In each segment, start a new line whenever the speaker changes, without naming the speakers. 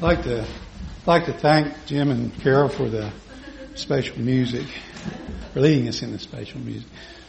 I'd like to thank Jim and Carol for the special music, for leading us in the special music.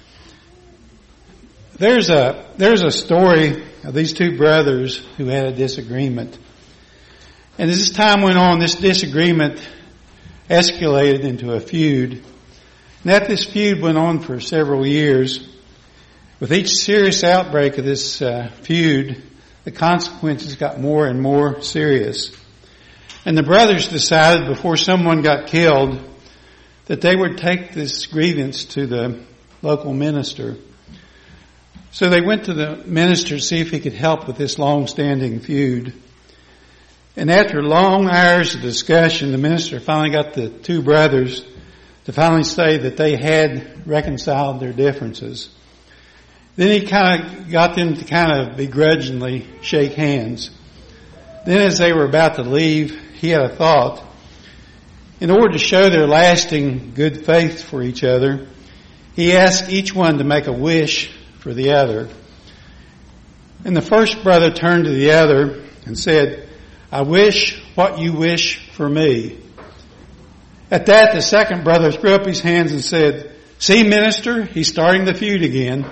There's a story of these two brothers who had a disagreement. And as this time went on, this disagreement escalated into a feud. And that this feud went on for several years. With each serious outbreak of this feud, the consequences got more and more serious. And the brothers decided before someone got killed that they would take this grievance to the local minister. So they went to the minister to see if he could help with this long-standing feud. And after long hours of discussion, the minister finally got the two brothers to finally say that they had reconciled their differences. Then he kind of got them to kind of begrudgingly shake hands. Then as they were about to leave, he had a thought. In order to show their lasting good faith for each other, he asked each one to make a wish for the other. And the first brother turned to the other and said, "I wish what you wish for me." At that, the second brother threw up his hands and said, "See, minister, he's starting the feud again."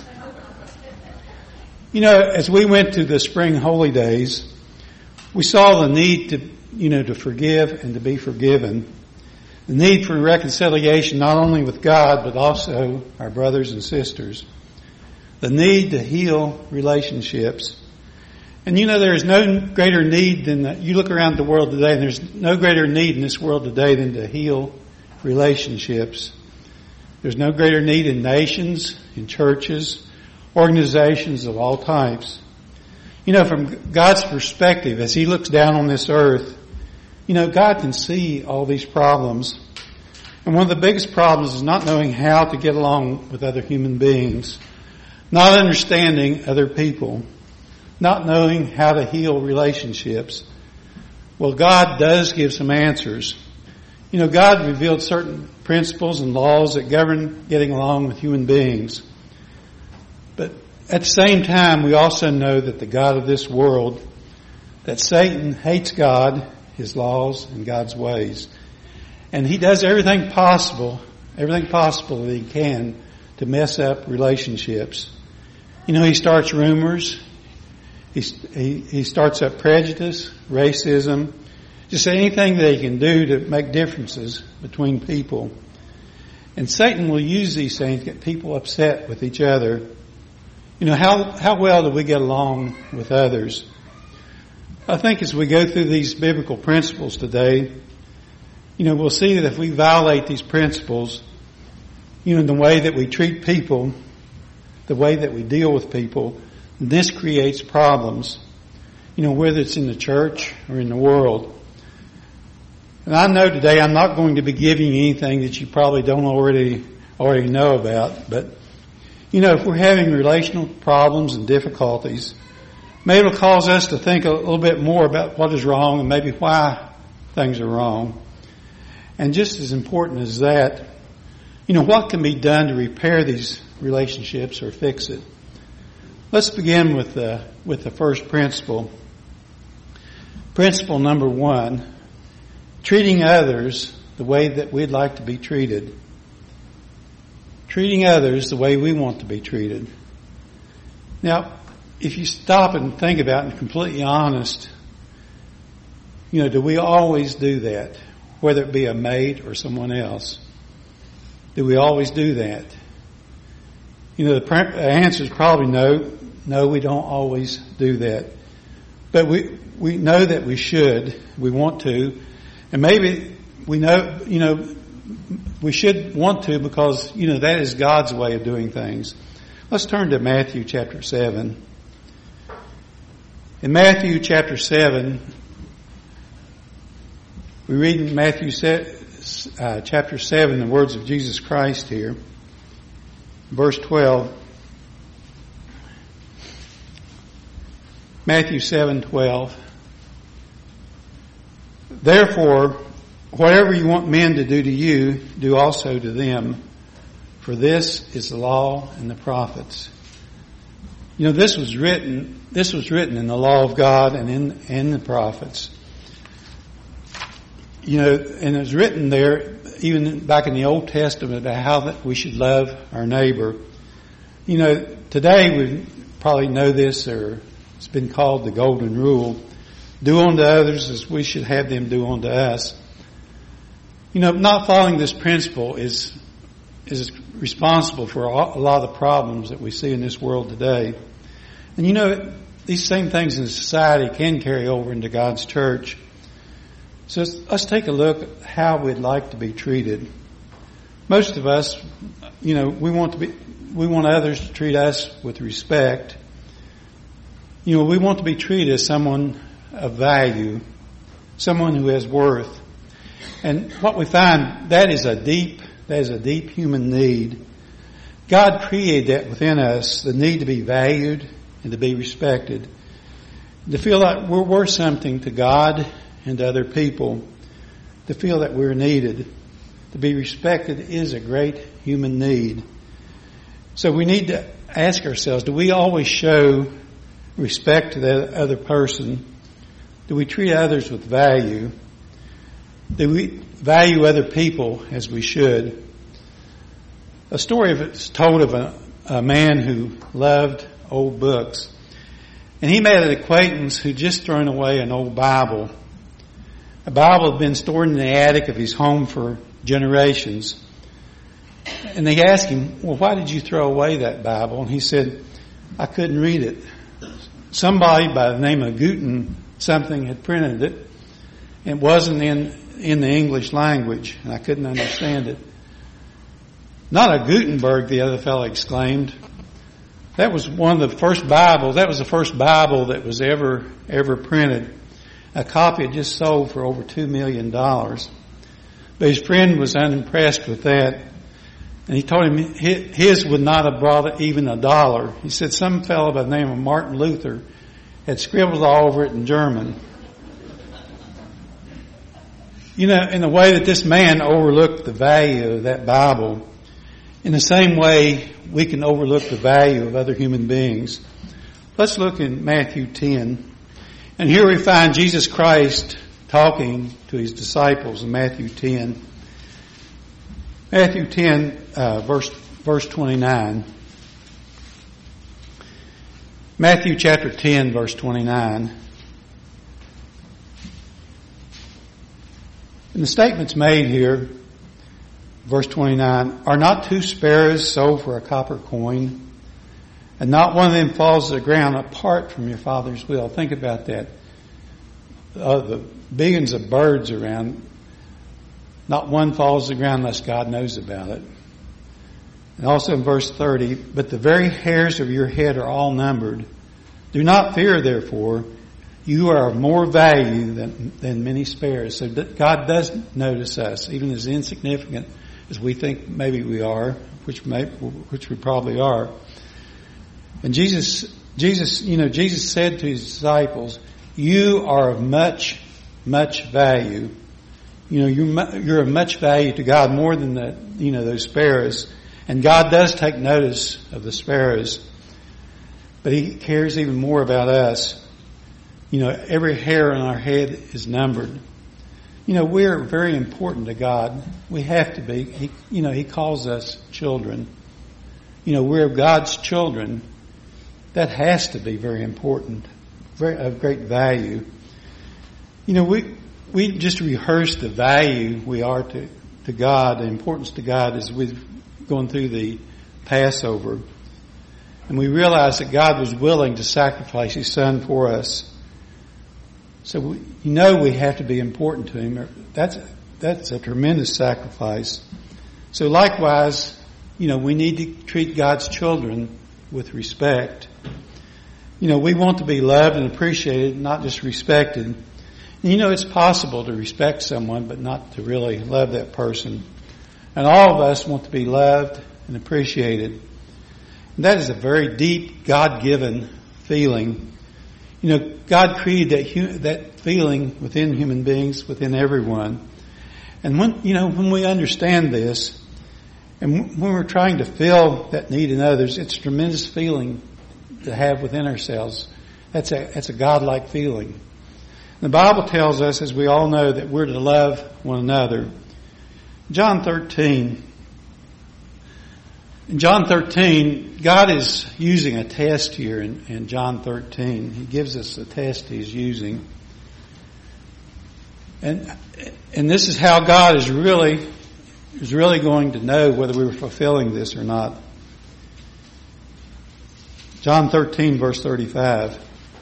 You know, as we went to the spring holy days, we saw the need to forgive and to be forgiven. The need for reconciliation not only with God, but also our brothers and sisters. The need to heal relationships. And there is no greater need than that. You look around the world today and there's no greater need in this world today than to heal relationships. There's no greater need in nations, in churches, organizations of all types. From God's perspective, as He looks down on this earth, God can see all these problems. And one of the biggest problems is not knowing how to get along with other human beings, not understanding other people, not knowing how to heal relationships. Well, God does give some answers. God revealed certain principles and laws that govern getting along with human beings. But at the same time, we also know that the God of this world, that Satan hates God, His laws, and God's ways. And he does everything possible that he can to mess up relationships. He starts rumors. He starts up prejudice, racism, just anything that he can do to make differences between people. And Satan will use these things to get people upset with each other. How well do we get along with others? I think as we go through these biblical principles today, we'll see that if we violate these principles, in the way that we treat people, the way that we deal with people, this creates problems, whether it's in the church or in the world. And I know today I'm not going to be giving you anything that you probably don't already know about, but if we're having relational problems and difficulties, maybe it'll cause us to think a little bit more about what is wrong and maybe why things are wrong. And just as important as that, what can be done to repair these relationships or fix it? Let's begin with the first principle. Principle number 1, treating others the way that we'd like to be treated. Treating others the way we want to be treated. Now, if you stop and think about it and completely honest, do we always do that? Whether it be a mate or someone else. Do we always do that? The answer is probably no. No, we don't always do that. But we know that we should. We want to. And maybe we know, we should want to because, that is God's way of doing things. Let's turn to Matthew chapter 7. In Matthew chapter 7, we read in Matthew chapter 7 the words of Jesus Christ here. Verse 12. Matthew 7:12. Therefore, whatever you want men to do to you, do also to them. For this is the law and the prophets. This was written in the law of God and in the prophets. and it's written there, even back in the Old Testament, about how that we should love our neighbor. Today we probably know this, or it's been called the Golden Rule. Do unto others as we should have them do unto us. Not following this principle is responsible for a lot of the problems that we see in this world today. And these same things in society can carry over into God's church. So let's take a look at how we'd like to be treated. Most of us, we want others to treat us with respect. We want to be treated as someone of value, someone who has worth. And what we find, that is a deep human need. God created that within us, the need to be valued and to be respected, to feel like we're worth something to God and to other people, to feel that we're needed. To be respected is a great human need. So we need to ask ourselves, do we always show respect to the other person? Do we treat others with value? Do we value other people as we should? A story is told of a man who loved old books. And he made an acquaintance who'd just thrown away an old Bible. A Bible had been stored in the attic of his home for generations. And they asked him, well, why did you throw away that Bible? And he said, I couldn't read it. Somebody by the name of Gutenberg something had printed it. It wasn't in the English language, and I couldn't understand it. Not a Gutenberg, the other fellow exclaimed. That was one of the first Bibles. That was the first Bible that was ever printed. A copy had just sold for over $2 million. But his friend was unimpressed with that. And he told him his would not have brought even $1. He said some fellow by the name of Martin Luther had scribbled all over it in German. In the way that this man overlooked the value of that Bible, in the same way we can overlook the value of other human beings. Let's look in Matthew 10. And here we find Jesus Christ talking to his disciples in Matthew 10. Matthew 10, verse 29. Matthew chapter 10, verse 29. And the statement's made here, verse 29, are not 2 sparrows sold for a copper coin, and not one of them falls to the ground apart from your Father's will? Think about that. The billions of birds around, not one falls to the ground unless God knows about it. And also in verse 30, but the very hairs of your head are all numbered. Do not fear, therefore. You are of more value than many sparrows. So God does notice us, even as insignificant as we think maybe we are, which we probably are. And Jesus said to his disciples, you are of much, much value. You're of much value to God, more than those sparrows. And God does take notice of the sparrows. But he cares even more about us. Every hair on our head is numbered. We're very important to God. We have to be. He calls us children. We're God's children. That has to be very important, of great value. We just rehearse the value we are to God, the importance to God as we've gone through the Passover. And we realize that God was willing to sacrifice his Son for us. So we have to be important to him. That's a tremendous sacrifice. So likewise, we need to treat God's children with respect. We want to be loved and appreciated, not just respected. And it's possible to respect someone, but not to really love that person. And all of us want to be loved and appreciated. And that is a very deep, God-given feeling. God created that feeling within human beings, within everyone. And when we understand this, and when we're trying to fill that need in others, it's a tremendous feeling to have within ourselves. That's a God-like feeling. The Bible tells us, as we all know, that we're to love one another. John 13. In John 13, God is using a test here in John 13. He gives us a test He's using. And this is how God is really going to know whether we were fulfilling this or not. John 13, verse 35.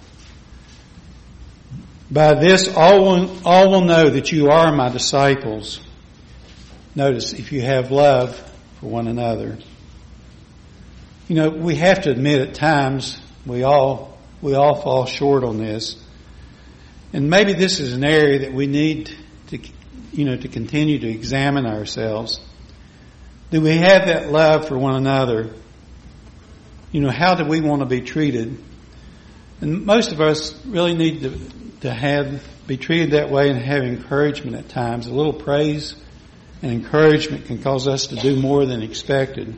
By this all will know that you are my disciples. Notice, if you have love for one another. You know, we have to admit at times we all fall short on this. And maybe this is an area that we need to continue to examine ourselves. Do we have that love for one another? You know, how do we want to be treated? And most of us really need to be treated that way and have encouragement at times. A little praise and encouragement can cause us to do more than expected.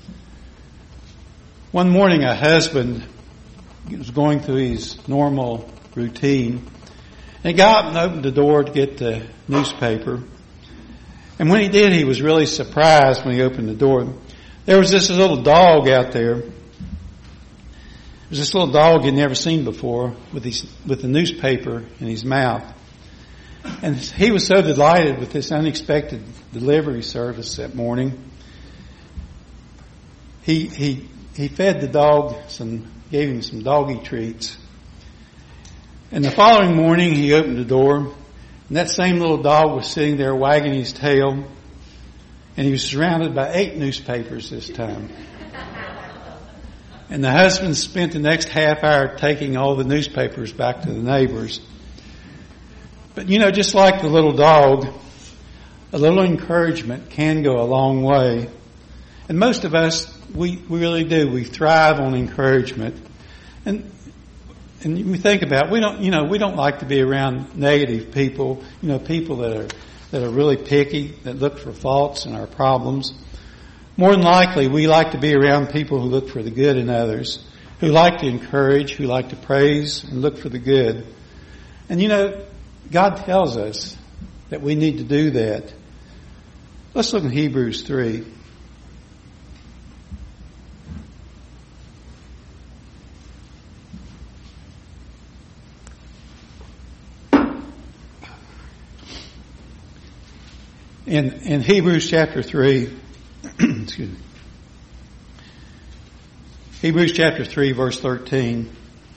One morning, a husband was going through his normal routine, and he got up and opened the door to get the newspaper. And when he did, he was really surprised when he opened the door. There was this little dog out there. There was this little dog he'd never seen before with the newspaper in his mouth. And he was so delighted with this unexpected delivery service that morning. He fed the dog gave him some doggy treats. And the following morning he opened the door, and that same little dog was sitting there wagging his tail, and he was surrounded by 8 newspapers this time. And the husband spent the next half hour taking all the newspapers back to the neighbors. But you know, just like the little dog, a little encouragement can go a long way. And most of us, we really do. We thrive on encouragement. And we think about, we don't like to be around negative people, people that are really picky, that look for faults in our problems. More than likely, we like to be around people who look for the good in others, who like to encourage, who like to praise and look for the good. And God tells us that we need to do that. Let's look at Hebrews 3. In Hebrews chapter 3, excuse me. Hebrews chapter 3, verse 13.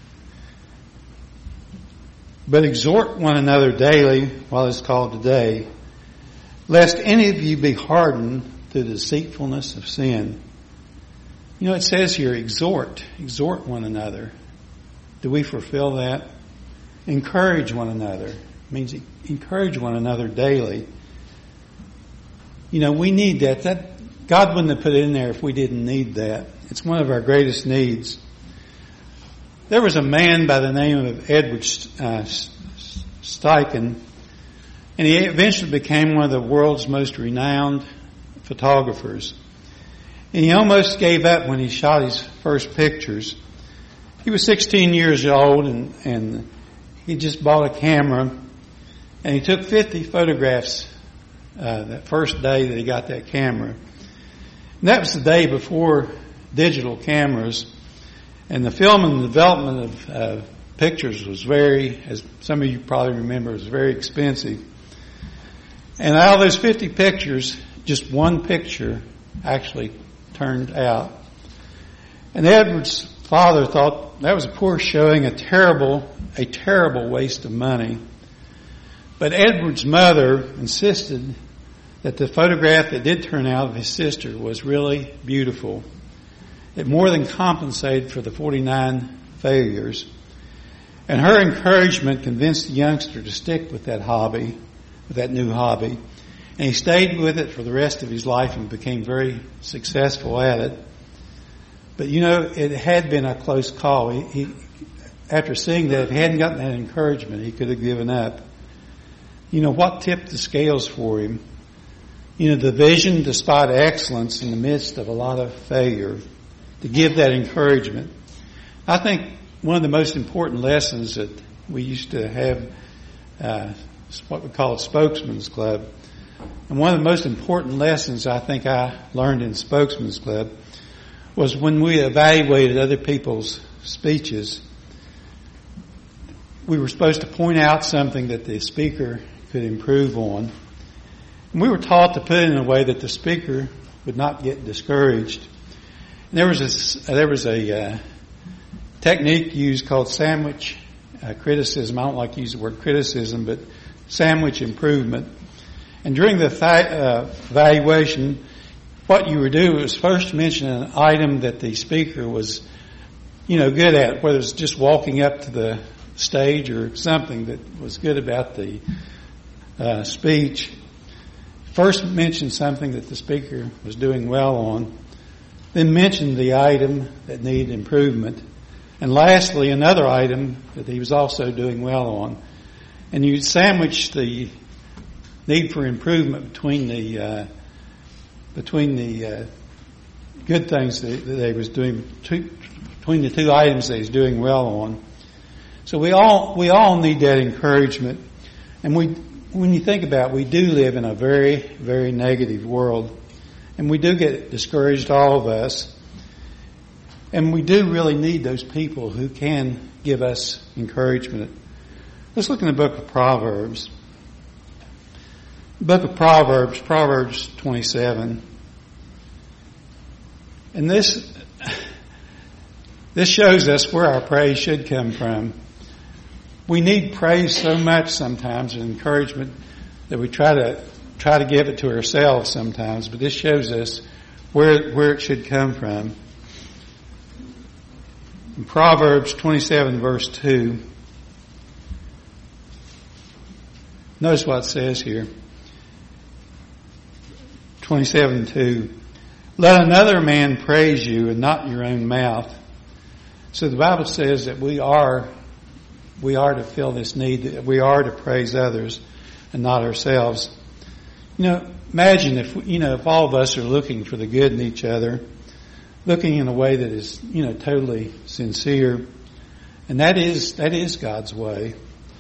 But exhort one another daily while it's called today, lest any of you be hardened through the deceitfulness of sin. It says here, exhort one another. Do we fulfill that? Encourage one another. It means encourage one another daily. We need that. God wouldn't have put it in there if we didn't need that. It's one of our greatest needs. There was a man by the name of Edward Steichen, and he eventually became one of the world's most renowned photographers. And he almost gave up when he shot his first pictures. He was 16 years old, and he just bought a camera, and he took 50 photographs that first day that he got that camera. And that was the day before digital cameras. And the film and development of pictures was as some of you probably remember, was very expensive. And out of those 50 pictures, just one picture actually turned out. And Edward's father thought that was a poor showing, a terrible waste of money. But Edward's mother insisted that the photograph that did turn out of his sister was really beautiful. It more than compensated for the 49 failures. And her encouragement convinced the youngster to stick with that hobby, with that new hobby. And he stayed with it for the rest of his life and became very successful at it. But it had been a close call. He after seeing that, if he hadn't gotten that encouragement, he could have given up. What tipped the scales for him? The vision despite excellence in the midst of a lot of failure, to give that encouragement. I think one of the most important lessons that we used to have what we call a spokesman's club. And one of the most important lessons I think I learned in spokesman's club was when we evaluated other people's speeches, we were supposed to point out something that the speaker could improve on. And we were taught to put it in a way that the speaker would not get discouraged. And there was a technique used called sandwich criticism. I don't like to use the word criticism, but sandwich improvement. And during the evaluation, what you would do was first mention an item that the speaker was, good at, whether it's just walking up to the stage or something that was good about the speech. First mention something that the speaker was doing well on, then mention the item that needed improvement, and lastly another item that he was also doing well on. And you sandwich the need for improvement between the good things that they was doing, between the two items that he's doing well on. So we all need that encouragement. And when you think about it, we do live in a very, very negative world. And we do get discouraged, all of us. And we do really need those people who can give us encouragement. Let's look in the book of Proverbs. The book of Proverbs 27. And this shows us where our praise should come from. We need praise so much sometimes, and encouragement, that we try to give it to ourselves sometimes. But this shows us where it should come from. In Proverbs 27 verse 2, notice what it says here. 27:2. Let another man praise you and not your own mouth. So the Bible says that we are to feel this need, that we are to praise others and not ourselves. Imagine if all of us are looking for the good in each other, looking in a way that is, totally sincere. And that is God's way.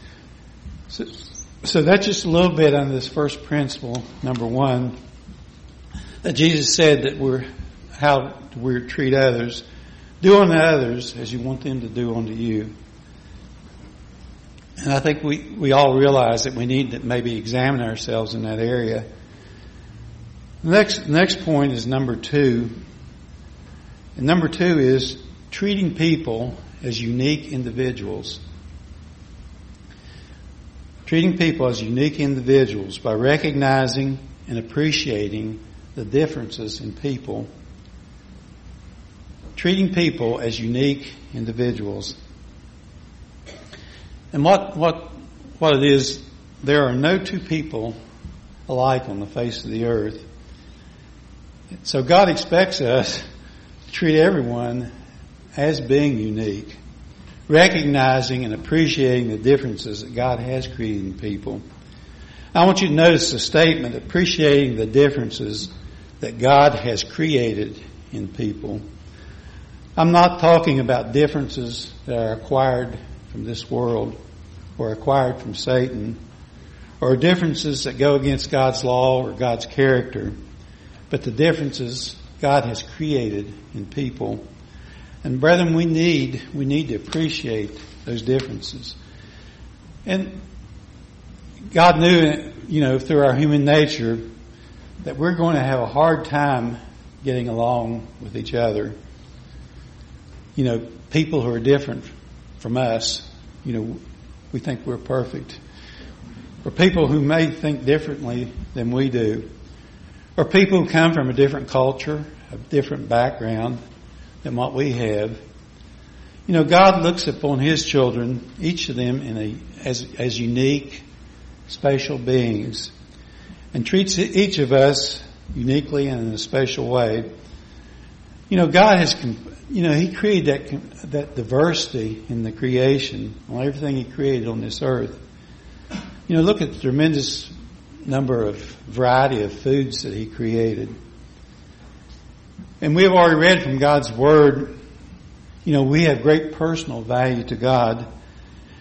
So that's just a little bit on this first principle, number one, that Jesus said that how we're to treat others. Do unto others as you want them to do unto you. And I think we all realize that we need to maybe examine ourselves in that area. The next point is number 2. And number 2 is treating people as unique individuals. Treating people as unique individuals by recognizing and appreciating the differences in people. Treating people as unique individuals. And what it is, there are no two people alike on the face of the earth. So God expects us to treat everyone as being unique, recognizing and appreciating the differences that God has created in people. I want you to notice the statement, appreciating the differences that God has created in people. I'm not talking about differences that are acquired from this world or acquired from Satan, or differences that go against God's law or God's character, but the differences God has created in people. And brethren, we need to appreciate those differences. And God knew, through our human nature, that we're going to have a hard time getting along with each other. People who are different from us, we think we're perfect. Or people who may think differently than we do. Or people who come from a different culture, a different background than what we have. God looks upon His children, each of them as unique, special beings, and treats each of us uniquely and in a special way. God has, He created that diversity in the creation, on everything He created on this earth. Look at the tremendous variety of foods that He created. And we have already read from God's Word, we have great personal value to God.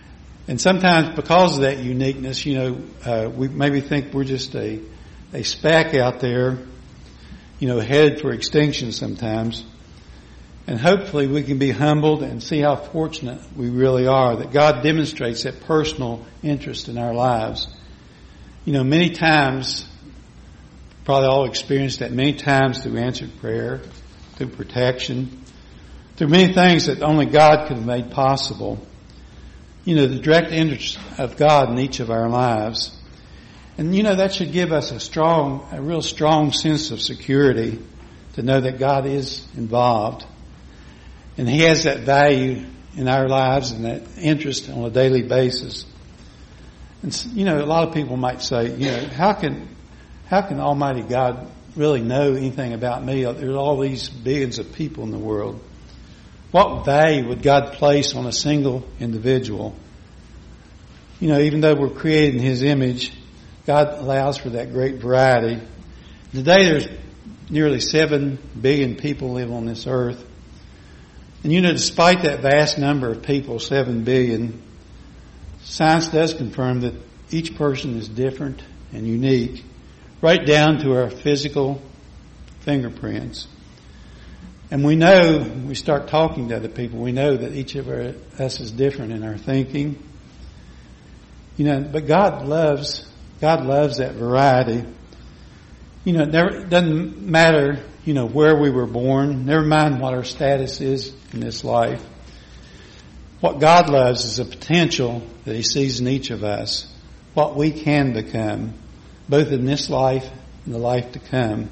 And sometimes because of that uniqueness, we maybe think we're just a speck out there, headed for extinction sometimes. And hopefully we can be humbled and see how fortunate we really are that God demonstrates that personal interest in our lives. Many times, probably all experienced that many times through answered prayer, through protection, through many things that only God could have made possible. The direct interest of God in each of our lives. And that should give us a real strong sense of security to know that God is involved. And He has that value in our lives and that interest on a daily basis. And a lot of people might say, how can Almighty God really know anything about me? There's all these billions of people in the world. What value would God place on a single individual? Even though we're created in His image, God allows for that great variety. Today there's nearly 7 billion people live on this earth. And despite that vast number of people, 7 billion, science does confirm that each person is different and unique, right down to our physical fingerprints. And we know, when we start talking to other people, we know that each of us is different in our thinking. But God loves that variety. It doesn't matter, where we were born. Never mind what our status is in this life. What God loves is the potential that He sees in each of us. What we can become, both in this life and the life to come.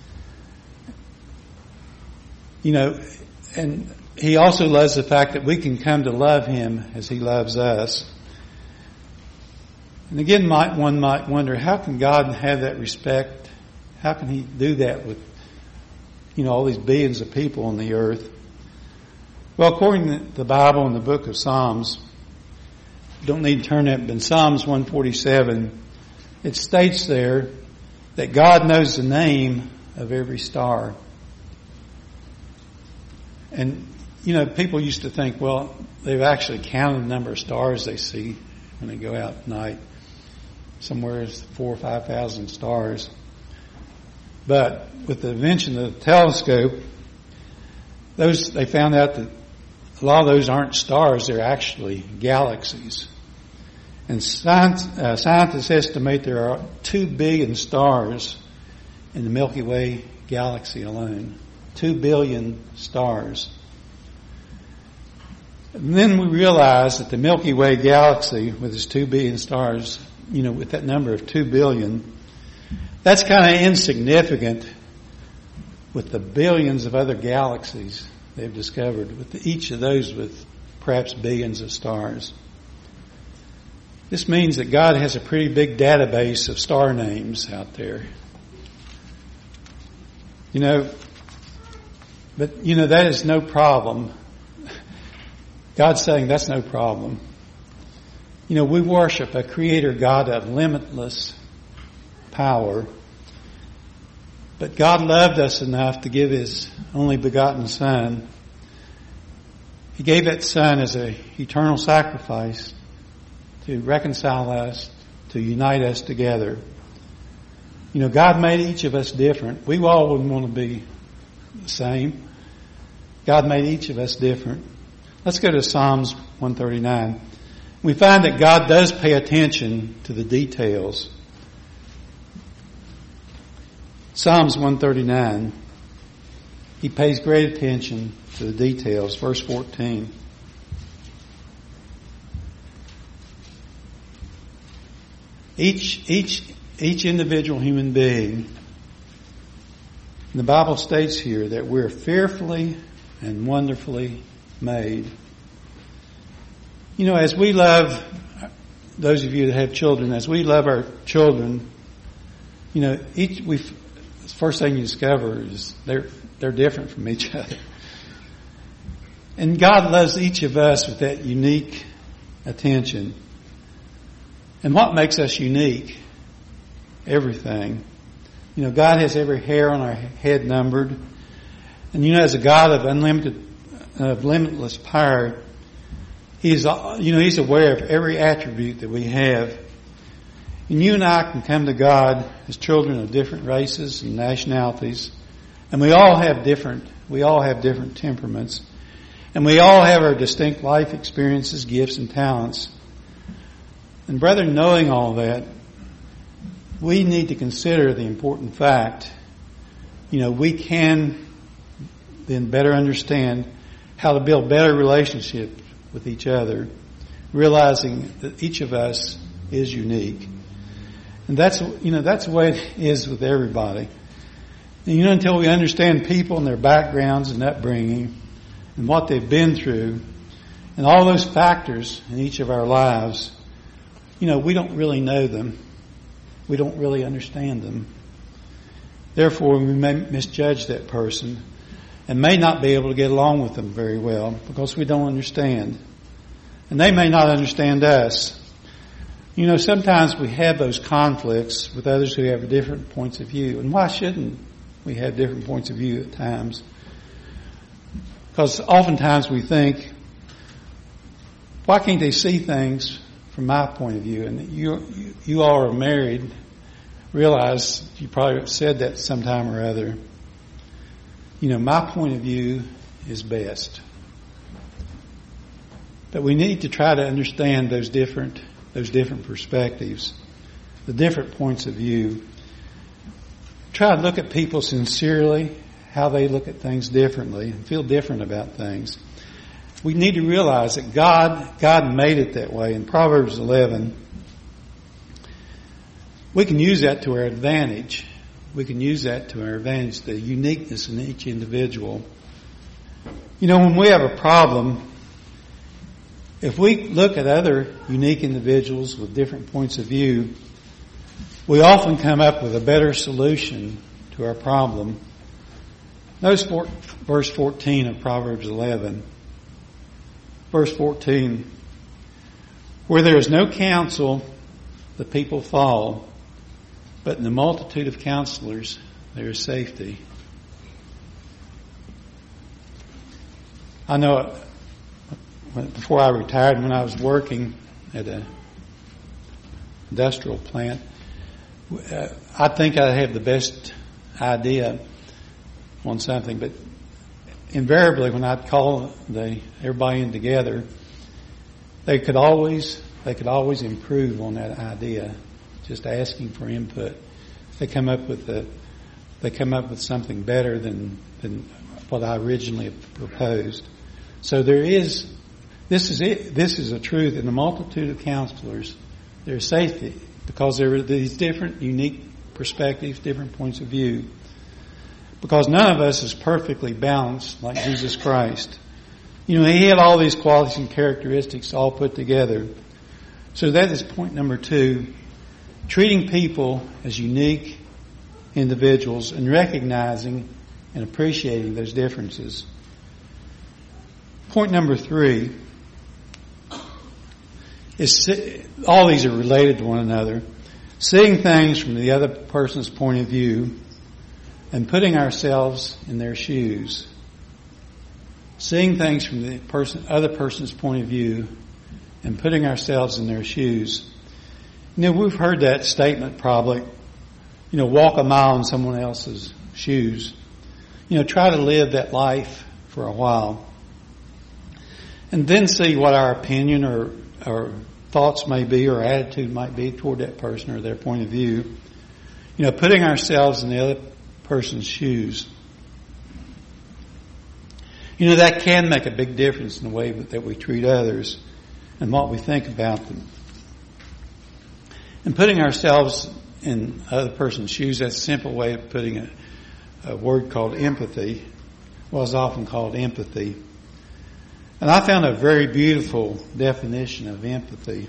And He also loves the fact that we can come to love Him as He loves us. And again, one might wonder, how can God have that respect? How can He do that with, all these billions of people on the earth? Well, according to the Bible in the book of Psalms, you don't need to turn it, but in Psalms 147, it states there that God knows the name of every star. And, people used to think, well, they've actually counted the number of stars they see when they go out at night. Somewhere is 4,000 or 5,000 stars. But with the invention of the telescope, they found out that a lot of those aren't stars, they're actually galaxies. And scientists estimate there are 2 billion stars in the Milky Way galaxy alone. 2 billion stars. And then we realize that the Milky Way galaxy, with its 2 billion stars, with that number of 2 billion, that's kind of insignificant with the billions of other galaxies they've discovered, with each of those with perhaps billions of stars. This means that God has a pretty big database of star names out there. But that is no problem. God's saying that's no problem. We worship a creator God of limitless power. But God loved us enough to give His only begotten Son. He gave that Son as an eternal sacrifice to reconcile us, to unite us together. God made each of us different. We all wouldn't want to be the same. God made each of us different. Let's go to Psalms 139. We find that God does pay attention to the details. Psalms 139. He pays great attention to the details. Verse 14. Each individual human being, the Bible states here that we're fearfully and wonderfully made. As we love, those of you that have children, as we love our children, the first thing you discover is they're different from each other. And God loves each of us with that unique attention. And what makes us unique? Everything. God has every hair on our head numbered. And as a God of limitless power, He's aware of every attribute that we have. And you and I can come to God as children of different races and nationalities. And we all have different temperaments. And we all have our distinct life experiences, gifts, and talents. And brethren, knowing all that, we need to consider the important fact, we can then better understand how to build better relationships with each other, realizing that each of us is unique. And that's the way it is with everybody. And until we understand people and their backgrounds and upbringing and what they've been through and all those factors in each of our lives, we don't really know them. We don't really understand them. Therefore, we may misjudge that person and may not be able to get along with them very well because we don't understand. And they may not understand us. Sometimes we have those conflicts with others who have different points of view. And why shouldn't we have different points of view at times? Because oftentimes we think, why can't they see things from my point of view? And you all are married. Realize you probably have said that sometime or other. My point of view is best. But we need to try to understand those different perspectives, the different points of view. Try to look at people sincerely, how they look at things differently, and feel different about things. We need to realize that God made it that way. In Proverbs 11, we can use that to our advantage. We can use that to our advantage, the uniqueness in each individual. When we have a problem, if we look at other unique individuals with different points of view, we often come up with a better solution to our problem. Notice verse 14 of Proverbs 11. Verse 14, where there is no counsel, the people fall, but in the multitude of counselors, there is safety. I know before I retired, when I was working at an industrial plant, I think I have the best idea on something, but invariably when I'd call everybody in together, they could always improve on that idea. Just asking for input, they come up with something better than what I originally proposed. So this is it. This is a truth. In the multitude of counselors, there's safety because there are these different, unique perspectives, different points of view. Because none of us is perfectly balanced like Jesus Christ. He had all these qualities and characteristics all put together. So that is point number 2. Treating people as unique individuals and recognizing and appreciating those differences. Point number 3 is, all these are related to one another, seeing things from the other person's point of view and putting ourselves in their shoes. Seeing things from the other person's point of view and putting ourselves in their shoes. We've heard that statement probably, walk a mile in someone else's shoes. Try to live that life for a while. And then see what our opinion or thoughts may be or attitude might be toward that person or their point of view. Putting ourselves in the other person's shoes. That can make a big difference in the way that we treat others and what we think about them. And putting ourselves in other person's shoes, that's a simple way of putting a word called empathy. Was often called empathy. And I found a very beautiful definition of empathy.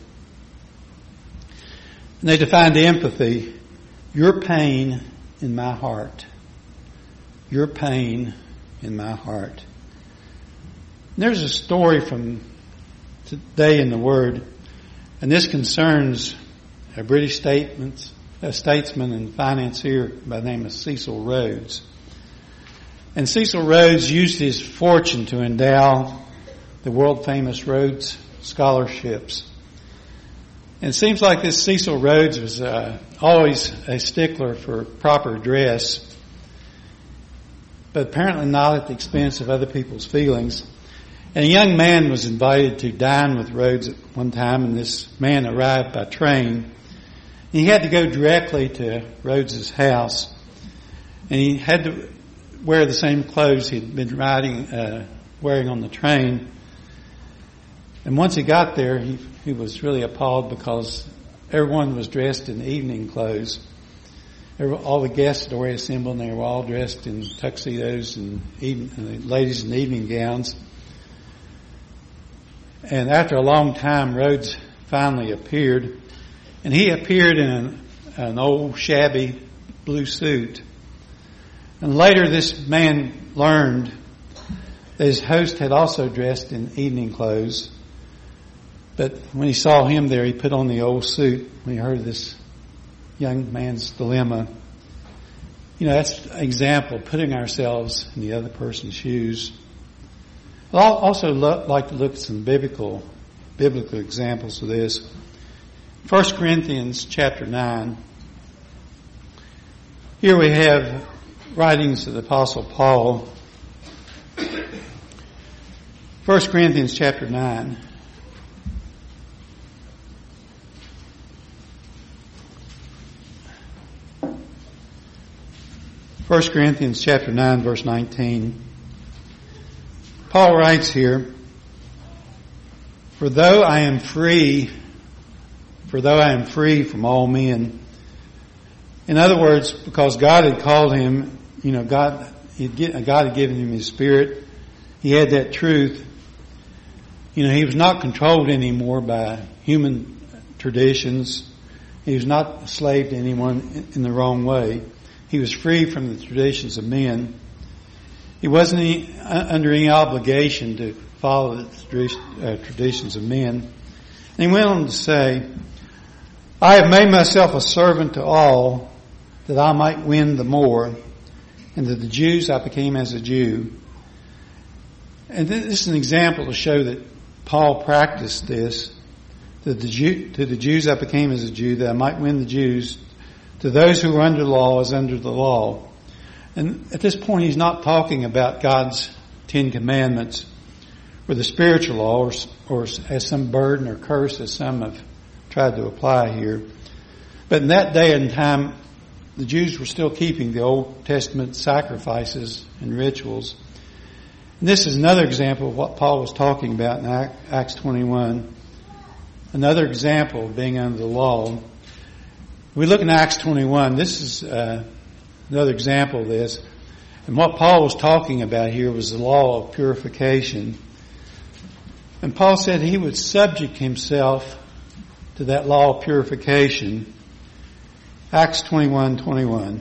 And they defined empathy, your pain in my heart. Your pain in my heart. And there's a story from today in the Word, and this concerns a British statesman and financier by the name of Cecil Rhodes. And Cecil Rhodes used his fortune to endow the world-famous Rhodes Scholarships. And it seems like this Cecil Rhodes was always a stickler for proper dress, but apparently not at the expense of other people's feelings. And a young man was invited to dine with Rhodes at one time, and this man arrived by train. He had to go directly to Rhodes's house, and he had to wear the same clothes he'd been wearing on the train. And once he got there, he was really appalled because everyone was dressed in evening clothes. All the guests had already assembled, and they were all dressed in tuxedos and ladies in evening gowns. And after a long time, Rhodes finally appeared, and he appeared in an old shabby blue suit. And later this man learned that his host had also dressed in evening clothes. But when he saw him there, he put on the old suit when he heard this young man's dilemma. You know, that's an example, putting ourselves in the other person's shoes. I'd also like to look at some biblical examples of this. 1 Corinthians chapter 9. Here we have writings of the Apostle Paul. 1 Corinthians chapter 9. First Corinthians chapter 9, verse 19. Paul writes here, For though I am free from all men. In other words, because God had called him, God had given him His Spirit. He had that truth. He was not controlled anymore by human traditions. He was not a slave to anyone in the wrong way. He was free from the traditions of men. He wasn't under any obligation to follow the traditions of men. And he went on to say, I have made myself a servant to all, that I might win the more. And to the Jews I became as a Jew. And this is an example to show that Paul practiced this. To the Jews I became as a Jew, that I might win the Jews. To those who are under the law as under the law. And at this point he's not talking about God's 10 Commandments or the spiritual law or as some burden or curse as some have tried to apply here. But in that day and time, the Jews were still keeping the Old Testament sacrifices and rituals. And this is another example of what Paul was talking about in Acts 21. Another example of being under the law. We look in Acts 21. This is another example of this. And what Paul was talking about here was the law of purification. And Paul said he would subject himself to that law of purification. Acts 21:21.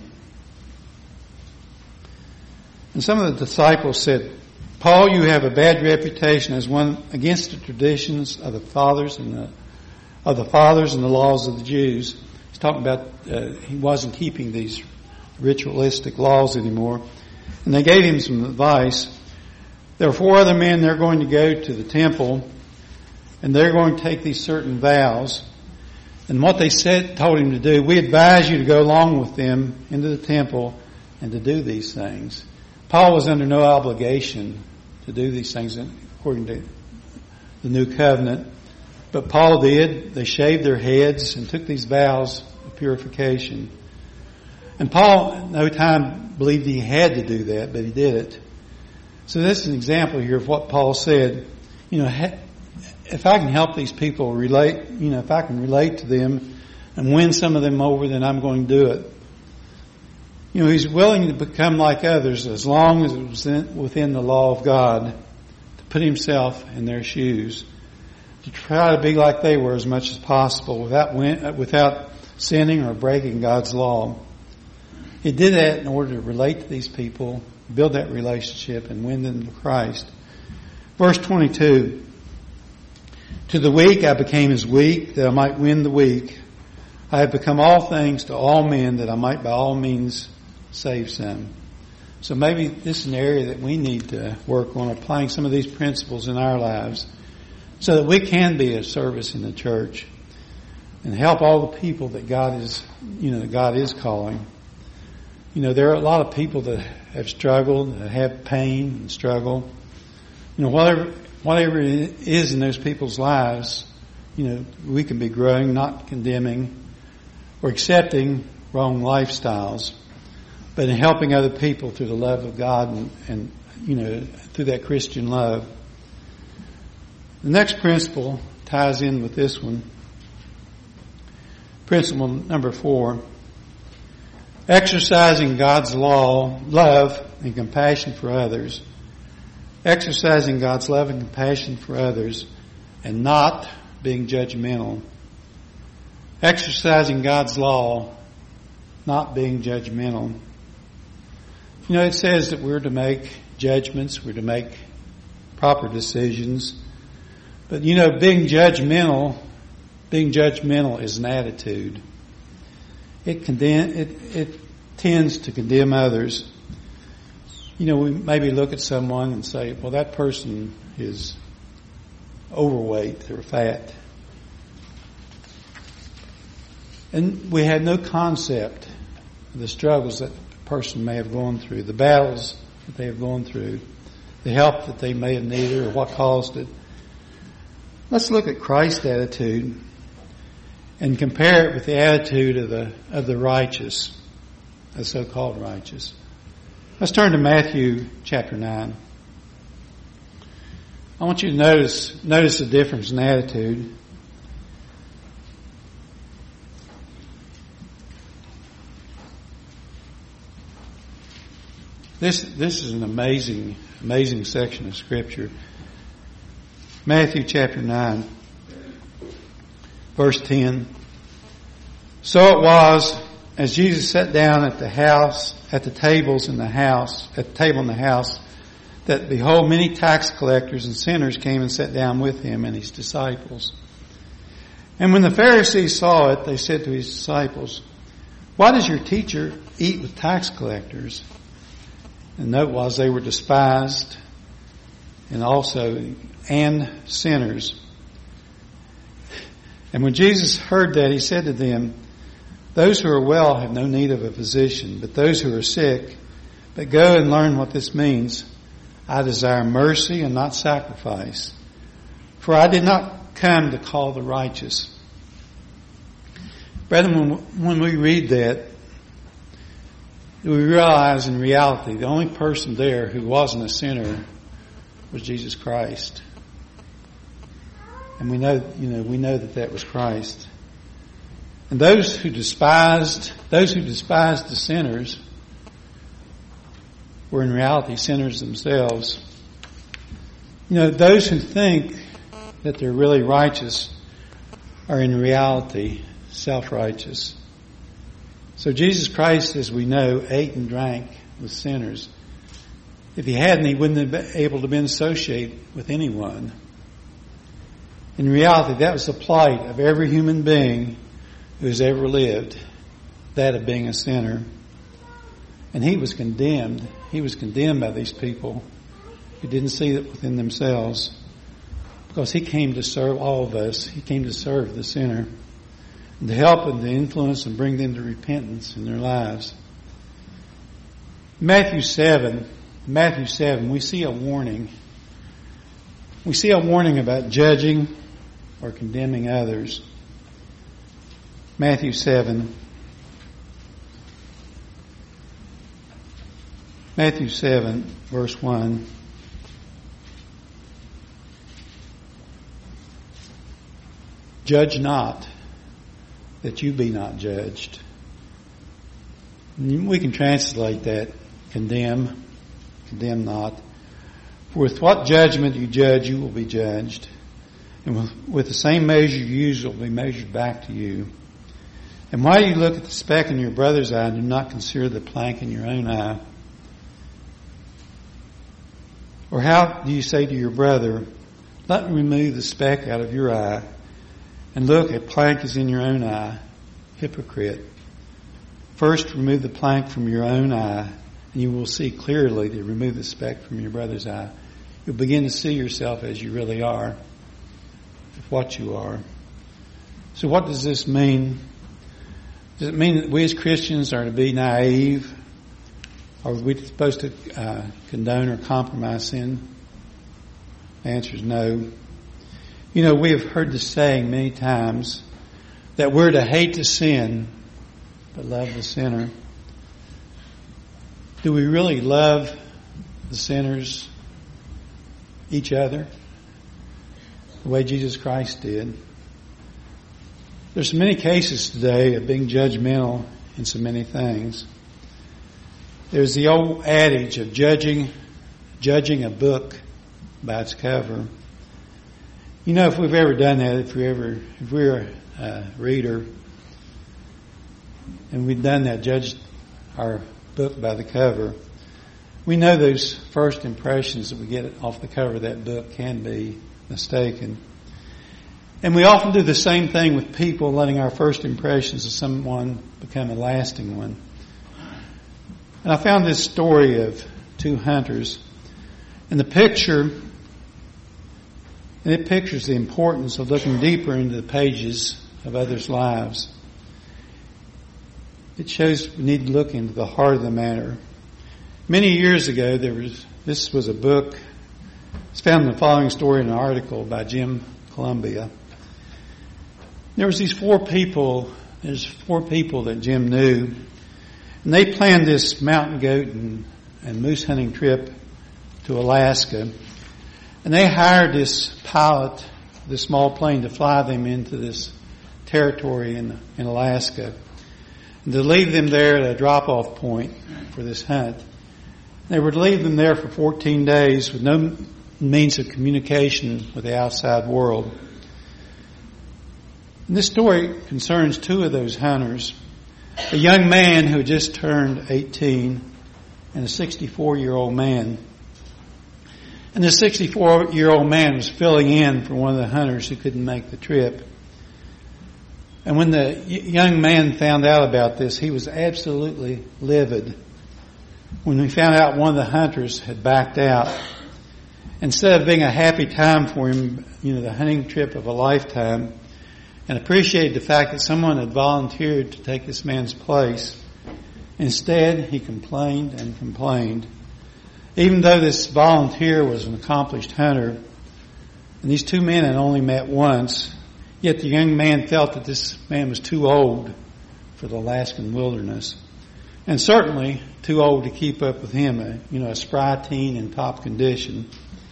And some of the disciples said, Paul, you have a bad reputation as one against the traditions of the fathers and the laws of the Jews. He's talking about he wasn't keeping these ritualistic laws anymore. And they gave him some advice. There are 4 other men, they're going to go to the temple, and they're going to take these certain vows. And what they told him to do, we advise you to go along with them into the temple and to do these things. Paul was under no obligation to do these things according to the new covenant. But Paul did. They shaved their heads and took these vows of purification. And Paul at no time believed he had to do that, but he did it. So this is an example here of what Paul said. If I can help these people relate, if I can relate to them and win some of them over, then I'm going to do it. He's willing to become like others as long as it was within the law of God, to put himself in their shoes, to try to be like they were as much as possible without sinning or breaking God's law. He did that in order to relate to these people, build that relationship, and win them to Christ. Verse 22. To the weak I became as weak, that I might win the weak. I have become all things to all men, that I might by all means save some. So maybe this is an area that we need to work on applying some of these principles in our lives so that we can be of service in the church and help all the people that God is calling. There are a lot of people that have struggled, that have pain and struggle. Whatever it is in those people's lives, we can be growing, not condemning or accepting wrong lifestyles, but in helping other people through the love of God and through that Christian love. The next principle ties in with this one. Principle number 4. Exercising God's love and compassion for others. Exercising God's love and compassion for others and not being judgmental. Exercising God's law, not being judgmental. It says that we're to make judgments, we're to make proper decisions. But being judgmental is an attitude. It tends to condemn others. We maybe look at someone and say, well, that person is overweight or fat. And we have no concept of the struggles that the person may have gone through, the battles that they have gone through, the help that they may have needed or what caused it. Let's look at Christ's attitude and compare it with the attitude of the righteous, the so-called righteous. Let's turn to Matthew chapter 9. I want you to notice the difference in attitude. This is an amazing section of Scripture. Matthew chapter 9, verse 10. So it was, as Jesus sat down at the table in the house, that behold, many tax collectors and sinners came and sat down with him and his disciples. And when the Pharisees saw it, they said to his disciples, why does your teacher eat with tax collectors? And note was they were despised and sinners. And when Jesus heard that, he said to them, those who are well have no need of a physician, but those who are sick. But go and learn what this means. I desire mercy and not sacrifice. For I did not come to call the righteous. Brethren, when we read that, we realize in reality the only person there who wasn't a sinner was Jesus Christ. And we know that was Christ. And those who despised the sinners were in reality sinners themselves. Those who think that they're really righteous are in reality self-righteous. So Jesus Christ, as we know, ate and drank with sinners. If he hadn't, he wouldn't have been able to been associated with anyone. In reality, that was the plight of every human being who has ever lived, that of being a sinner. And he was condemned. He was condemned by these people who didn't see it within themselves, because he came to serve all of us. He came to serve the sinner and to help and to influence and bring them to repentance in their lives. Matthew 7, we see a warning. We see a warning about judging or condemning others. Matthew 7, verse 1. Judge not, that you be not judged. We can translate that, condemn not. For with what judgment you judge, you will be judged. And with the same measure you use, it will be measured back to you. And why do you look at the speck in your brother's eye and do not consider the plank in your own eye? Or how do you say to your brother, let me remove the speck out of your eye, and look, a plank is in your own eye? Hypocrite. First remove the plank from your own eye, and you will see clearly to remove the speck from your brother's eye. You'll begin to see yourself as you really are, what you are. So what does this mean? Does it mean that we as Christians are to be naive? Are we supposed to condone or compromise sin? The answer is no. You know, we have heard the saying many times that we're to hate the sin, but love the sinner. Do we really love the sinners, each other, the way Jesus Christ did? There's so many cases today of being judgmental in so many things. There's the old adage of judging a book by its cover. You know, if we've ever done that, if we're a reader and we've done that, judged our book by the cover, we know those first impressions that we get off the cover of that book can be mistaken. And we often do the same thing with people, letting our first impressions of someone become a lasting one. And I found this story of two hunters, and it pictures the importance of looking deeper into the pages of others' lives. It shows we need to look into the heart of the matter. Many years ago, this was a book. It's found in the following story in an article by Jim Columbia. There was these four people that Jim knew, and they planned this mountain goat and moose hunting trip to Alaska. And they hired this pilot, this small plane, to fly them into this territory in Alaska, and to leave them there at a drop-off point for this hunt. They would leave them there for 14 days with no means of communication with the outside world. And this story concerns two of those hunters, a young man who had just turned 18 and a 64-year-old man. And the 64-year-old man was filling in for one of the hunters who couldn't make the trip. And when the young man found out about this, he was absolutely livid. When we found out one of the hunters had backed out, instead of being a happy time for him, the hunting trip of a lifetime, and appreciated the fact that someone had volunteered to take this man's place, instead he complained and complained. Even though this volunteer was an accomplished hunter, and these two men had only met once, yet the young man felt that this man was too old for the Alaskan wilderness, and certainly too old to keep up with him, a spry teen in top condition.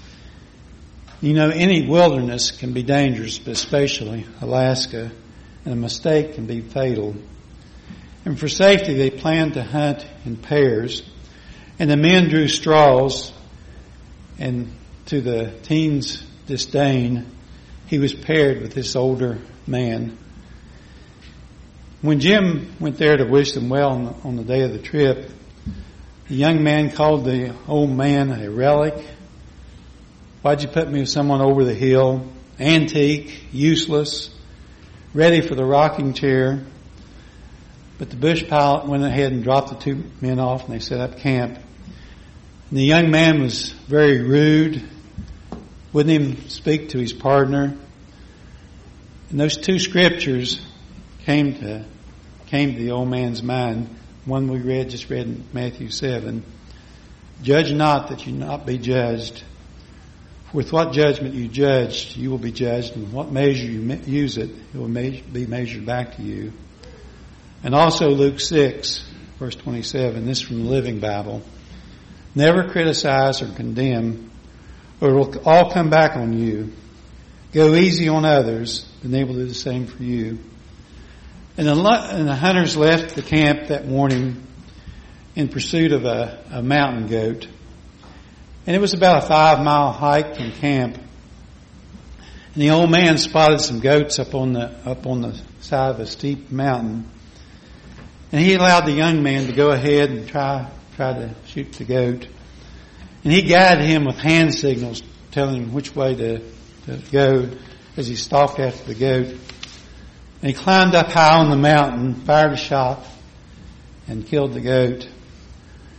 Any wilderness can be dangerous, but especially Alaska, and a mistake can be fatal. And for safety, they planned to hunt in pairs. And the men drew straws, and to the teen's disdain, he was paired with this older man. When Jim went there to wish them well on the day of the trip, the young man called the old man a relic. Why'd you put me with someone over the hill? Antique, useless, ready for the rocking chair. But the bush pilot went ahead and dropped the two men off, and they set up camp. And the young man was very rude, wouldn't even speak to his partner. And those two scriptures came to the old man's mind. One we just read in Matthew 7. Judge not that you not be judged. With what judgment you judge, you will be judged, and what measure you use it will be measured back to you. And also Luke 6, verse 27, this is from the Living Bible. Never criticize or condemn, or it will all come back on you. Go easy on others, and they will do the same for you. And the hunters left the camp that morning in pursuit of a mountain goat. And it was about a 5-mile hike from camp. And the old man spotted some goats up on the side of a steep mountain. And he allowed the young man to go ahead and try to shoot the goat. And he guided him with hand signals, telling him which way to go as he stalked after the goat. And he climbed up high on the mountain, fired a shot, and killed the goat.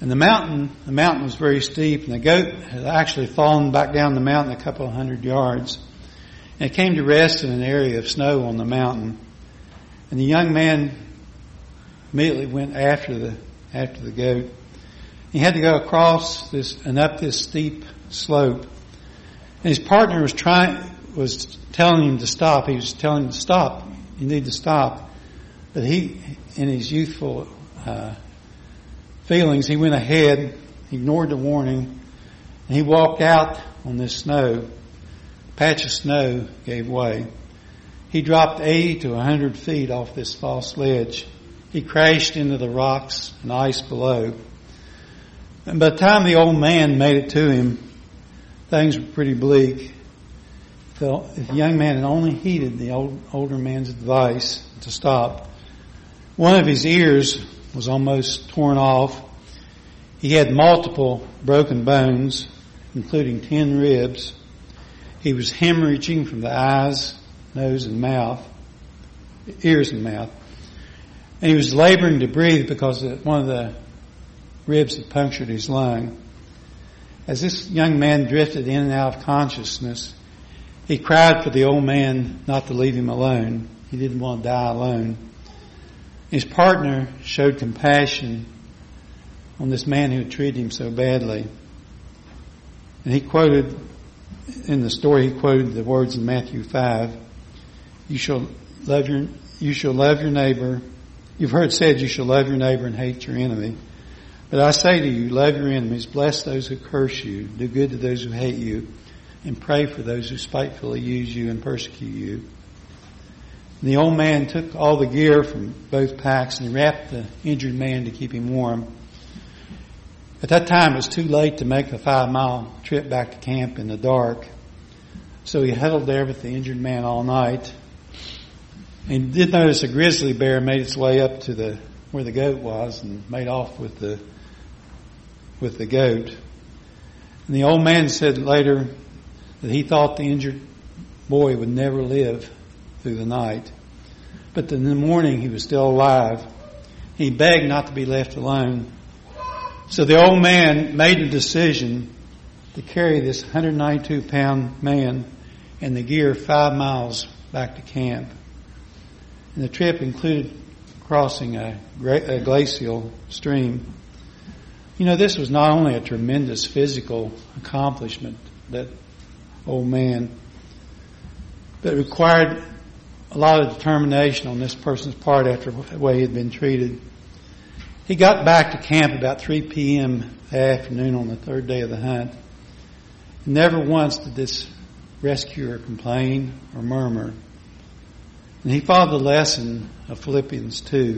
And the mountain was very steep, and the goat had actually fallen back down the mountain a couple of 100 yards. And it came to rest in an area of snow on the mountain. And the young man immediately went after the goat. He had to go across this and up this steep slope. And his partner was telling him to stop. He was telling him to stop. You need to stop. But he, in his youthful feelings, he went ahead, ignored the warning, and he walked out on this snow. A patch of snow gave way. He dropped 80 to 100 feet off this false ledge. He crashed into the rocks and ice below. And by the time the old man made it to him, things were pretty bleak. If the young man had only heeded the older man's advice to stop, one of his ears was almost torn off. He had multiple broken bones, including 10 ribs. He was hemorrhaging from the eyes, nose, and mouth, ears and mouth. And he was laboring to breathe because one of the ribs had punctured his lung. As this young man drifted in and out of consciousness, he cried for the old man not to leave him alone. He didn't want to die alone. His partner showed compassion on this man who had treated him so badly. And he quoted, in the story, he quoted the words in Matthew 5, you shall love your neighbor. You've heard said you shall love your neighbor and hate your enemy. But I say to you, love your enemies, bless those who curse you, do good to those who hate you, and pray for those who spitefully use you and persecute you. And the old man took all the gear from both packs and wrapped the injured man to keep him warm. At that time, it was too late to make the 5-mile trip back to camp in the dark. So he huddled there with the injured man all night. And he did notice a grizzly bear made its way up to where the goat was and made off with the goat. And the old man said later that he thought the injured boy would never live through the night. But in the morning he was still alive. He begged not to be left alone. So the old man made a decision to carry this 192-pound man and the gear 5 miles back to camp. And the trip included crossing a glacial stream. You know, this was not only a tremendous physical accomplishment, that old man, but it required a lot of determination on this person's part after the way he had been treated. He got back to camp about 3 p.m. that afternoon on the third day of the hunt. Never once did this rescuer complain or murmur. And he followed the lesson of Philippians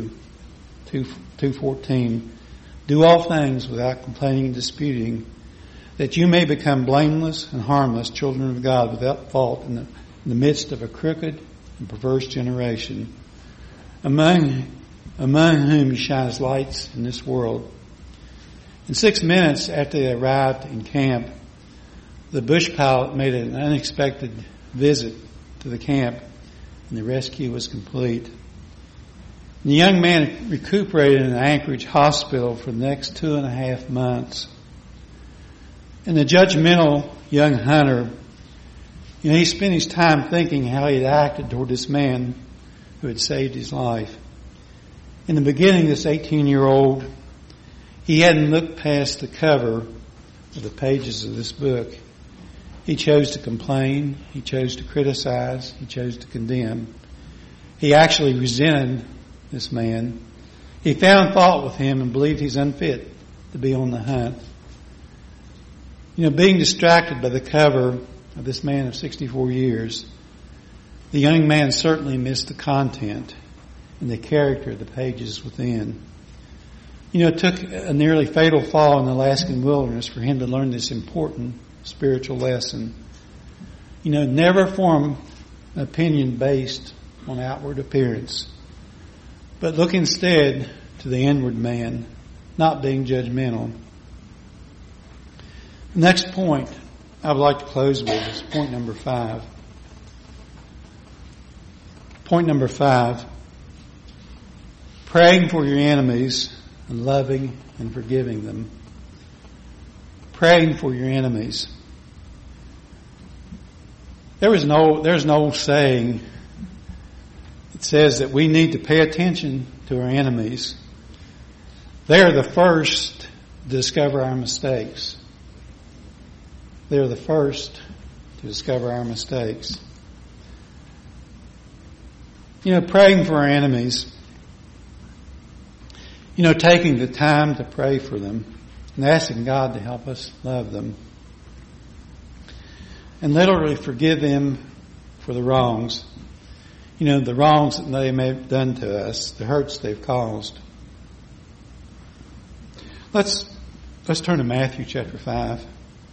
2:14. Do all things without complaining and disputing, that you may become blameless and harmless children of God without fault in the midst of a crooked and perverse generation, among whom you shine as lights in this world. In 6 minutes after they arrived in camp, the bush pilot made an unexpected visit to the camp, and the rescue was complete. The young man recuperated in an Anchorage hospital for the next 2.5 months. And the judgmental young hunter, he spent his time thinking how he had acted toward this man who had saved his life. In the beginning, this 18-year-old, he hadn't looked past the cover of the pages of this book. He chose to complain. He chose to criticize. He chose to condemn. He actually resented this man. He found fault with him and believed he's unfit to be on the hunt. Being distracted by the cover of this man of 64 years, the young man certainly missed the content and the character of the pages within. It took a nearly fatal fall in the Alaskan wilderness for him to learn this important spiritual lesson. Never form an opinion based on outward appearance, but look instead to the inward man, not being judgmental. The next point I would like to close with is point number 5. Point number 5. Praying for your enemies and loving and forgiving them. Praying for your enemies. There's an old saying. It says that we need to pay attention to our enemies. They are the first to discover our mistakes. They're the first to discover our mistakes. Praying for our enemies. Taking the time to pray for them and asking God to help us love them. And literally forgive them for the wrongs. The wrongs that they may have done to us, the hurts they've caused. Let's turn to Matthew chapter 5.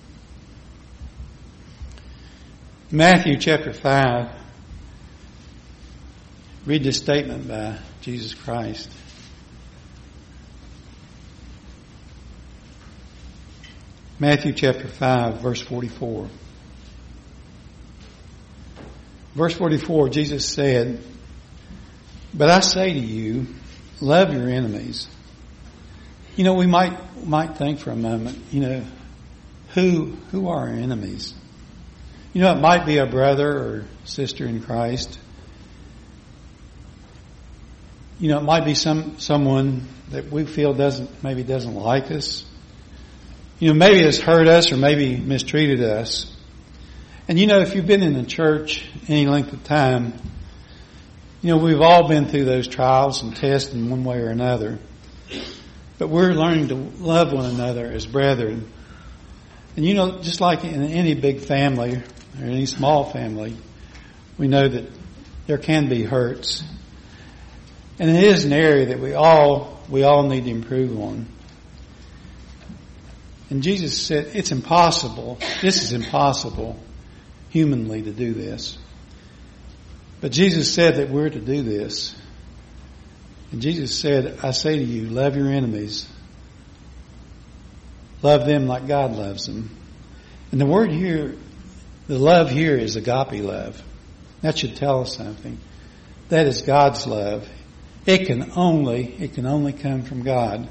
Matthew chapter 5. Read this statement by Jesus Christ. Matthew chapter 5, verse 44. Verse 44, Jesus said, "But I say to you, love your enemies." We might think for a moment, who are our enemies? It might be a brother or sister in Christ. It might be someone that we feel doesn't like us. Maybe has hurt us or maybe mistreated us. And if you've been in the church any length of time, we've all been through those trials and tests in one way or another. But we're learning to love one another as brethren. And just like in any big family or any small family, we know that there can be hurts. And it is an area that we all need to improve on. And Jesus said, this is impossible humanly to do this. But Jesus said that we're to do this. And Jesus said, I say to you, love your enemies. Love them like God loves them. And the word here, the love here is agape love. That should tell us something. That is God's love. It can only come from God.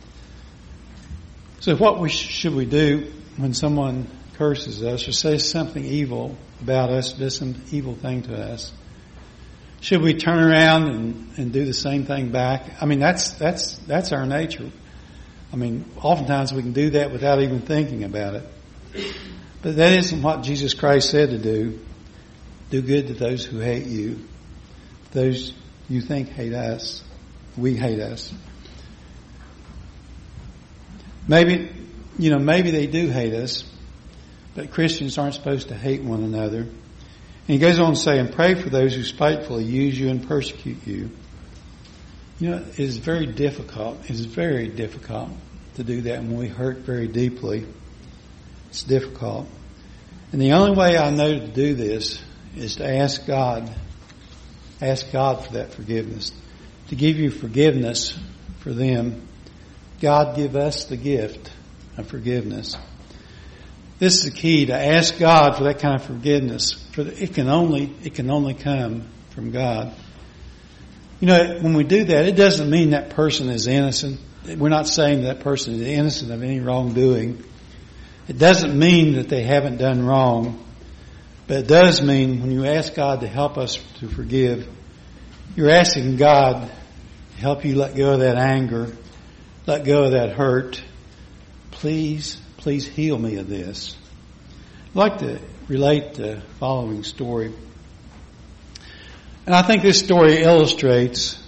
So what should we do when someone curses us or says something evil about us, does some evil thing to us? Should we turn around and do the same thing back? That's our nature. Oftentimes we can do that without even thinking about it. But that isn't what Jesus Christ said to do. Do good to those who hate you. Those you think hate us. We hate us. Maybe they do hate us, but Christians aren't supposed to hate one another. And he goes on to say, and pray for those who spitefully use you and persecute you. It is very difficult. It is very difficult to do that when we hurt very deeply. It's difficult. And the only way I know to do this is to ask God for that forgiveness. To give you forgiveness for them. God give us the gift of forgiveness. This is the key, to ask God for that kind of forgiveness. For it can only come from God. When we do that, it doesn't mean that person is innocent. We're not saying that person is innocent of any wrongdoing. It doesn't mean that they haven't done wrong. But it does mean when you ask God to help us to forgive, you're asking God to help you let go of that anger, let go of that hurt. Please heal me of this. I'd like to relate the following story. And I think this story illustrates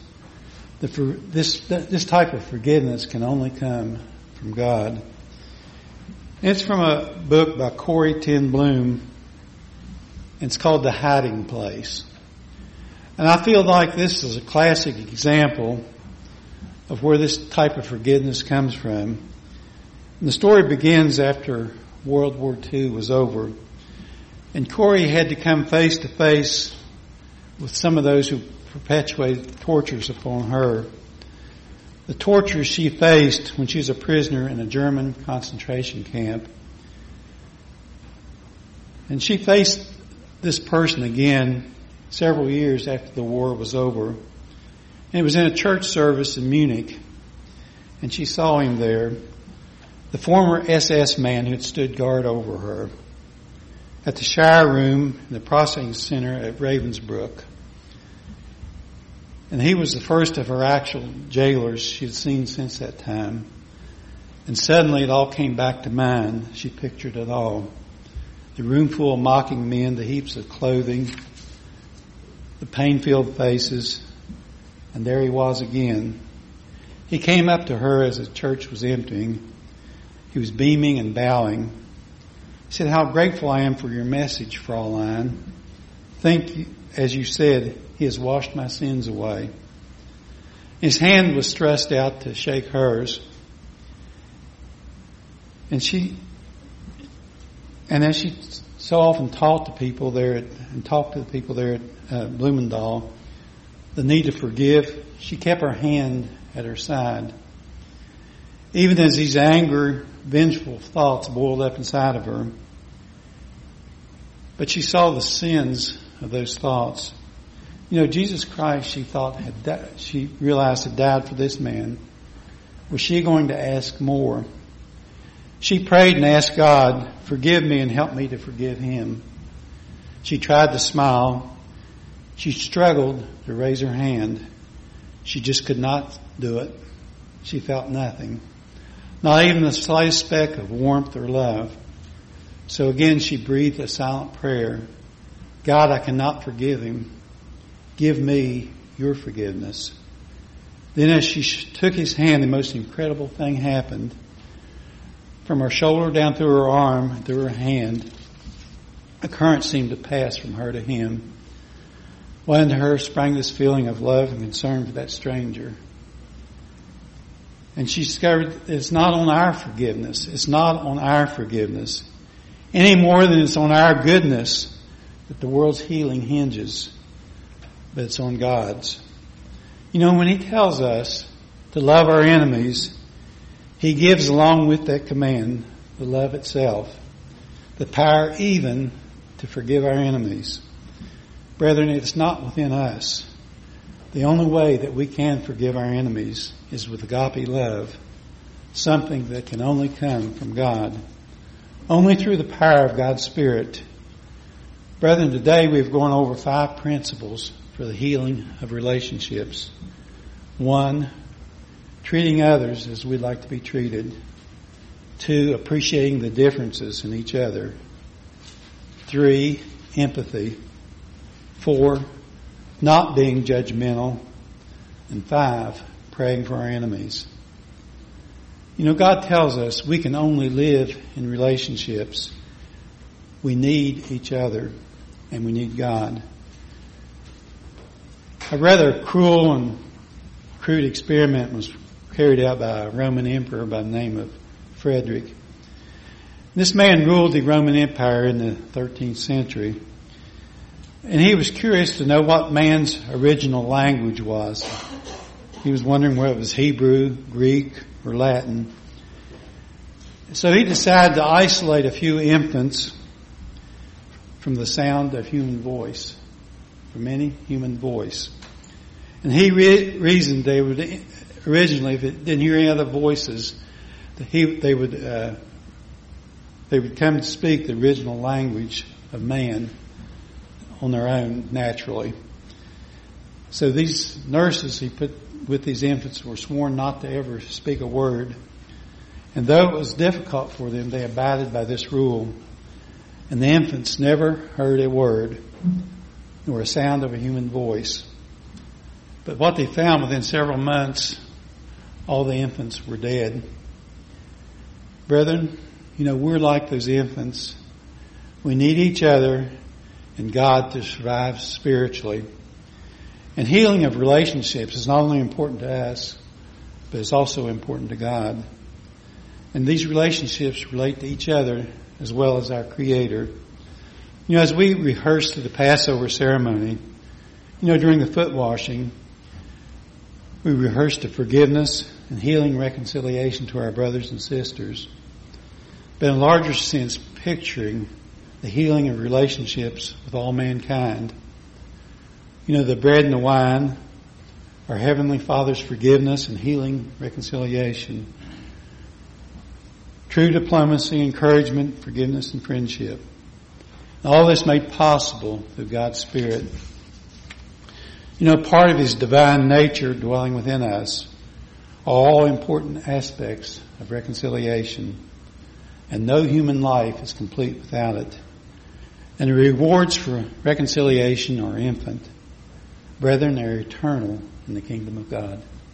this type of forgiveness can only come from God. It's from a book by Corrie ten Boom. It's called The Hiding Place. And I feel like this is a classic example of where this type of forgiveness comes from. And the story begins after World War II was over. And Corrie had to come face to face with some of those who perpetuated tortures upon her. The tortures she faced when she was a prisoner in a German concentration camp. And she faced this person again several years after the war was over. And it was in a church service in Munich. and she saw him there, the former SS man who had stood guard over her, at the Shire Room in the processing center at Ravensbrück. And he was the first of her actual jailers she had seen since that time. And suddenly it all came back to mind. She pictured it all. The room full of mocking men, the heaps of clothing, the pain-filled faces, and there he was again. He came up to her as the church was emptying. He was beaming and bowing. He said, "How grateful I am for your message, Fraulein. Think, as you said, he has washed my sins away." His hand was thrust out to shake hers. And as she so often taught the people there and talked to the people there at Bloemendaal, the need to forgive, she kept her hand at her side. Even as these angry, vengeful thoughts boiled up inside of her. But she saw the sins of those thoughts. Jesus Christ, she thought, she realized had died for this man. Was she going to ask more? She prayed and asked God, "Forgive me and help me to forgive him." She tried to smile. She struggled to raise her hand. She just could not do it. She felt nothing. Not even the slightest speck of warmth or love. So again she breathed a silent prayer. "God, I cannot forgive him. Give me your forgiveness." Then as she took his hand, the most incredible thing happened. From her shoulder down through her arm, through her hand, a current seemed to pass from her to him. Well, into her sprang this feeling of love and concern for that stranger. And she discovered it's not on our forgiveness. It's not on our forgiveness. Any more than it's on our goodness that the world's healing hinges. But it's on God's. When he tells us to love our enemies, he gives along with that command the love itself, the power even to forgive our enemies. Brethren, it's not within us. The only way that we can forgive our enemies is with agape love, something that can only come from God, only through the power of God's Spirit. Brethren, today we've gone over 5 principles for the healing of relationships. 1, treating others as we'd like to be treated. 2, appreciating the differences in each other. 3, empathy. 4, not being judgmental. And 5, praying for our enemies. God tells us we can only live in relationships. We need each other and we need God. A rather cruel and crude experiment was carried out by a Roman emperor by the name of Frederick. This man ruled the Roman Empire in the 13th century. And he was curious to know what man's original language was. He was wondering whether it was Hebrew, Greek, or Latin. So he decided to isolate a few infants from the sound of human voice, from any human voice. And he reasoned they would originally, if it didn't hear any other voices, they would come to speak the original language of man on their own naturally. So these nurses he put with these infants were sworn not to ever speak a word. And though it was difficult for them, they abided by this rule. And the infants never heard a word nor a sound of a human voice. But what they found within several months, all the infants were dead. Brethren, we're like those infants. We need each other and God to survive spiritually. And healing of relationships is not only important to us, but it's also important to God. And these relationships relate to each other as well as our Creator. As we rehearse the Passover ceremony, during the foot washing, we rehearse the forgiveness and healing reconciliation to our brothers and sisters. But in a larger sense, picturing the healing of relationships with all mankind. The bread and the wine our Heavenly Father's forgiveness and healing reconciliation, true diplomacy, encouragement, forgiveness, and friendship. All this made possible through God's Spirit. Part of His divine nature dwelling within us are all important aspects of reconciliation, and no human life is complete without it. And the rewards for reconciliation are infinite. Brethren, they are eternal in the kingdom of God.